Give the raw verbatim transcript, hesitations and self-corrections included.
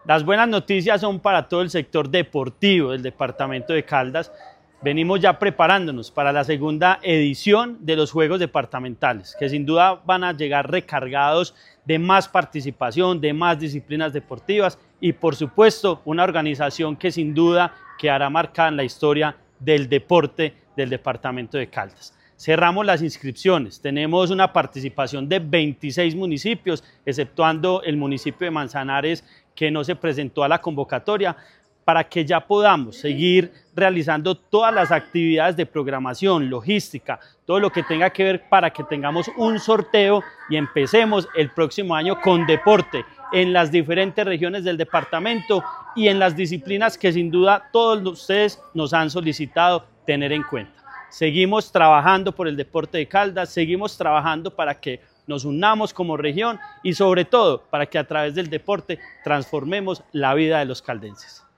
Las buenas noticias son para todo el sector deportivo del departamento de Caldas. Venimos ya preparándonos para la segunda edición de los Juegos Departamentales, que sin duda van a llegar recargados de más participación, de más disciplinas deportivas y por supuesto una organización que sin duda quedará marcada en la historia del deporte del departamento de Caldas. Cerramos las inscripciones, tenemos una participación de veintiséis municipios, exceptuando el municipio de Manzanares que no se presentó a la convocatoria, para que ya podamos seguir realizando todas las actividades de programación, logística, todo lo que tenga que ver para que tengamos un sorteo y empecemos el próximo año con deporte en las diferentes regiones del departamento y en las disciplinas que sin duda todos ustedes nos han solicitado tener en cuenta. Seguimos trabajando por el deporte de Caldas, seguimos trabajando para que nos unamos como región y sobre todo para que a través del deporte transformemos la vida de los caldenses.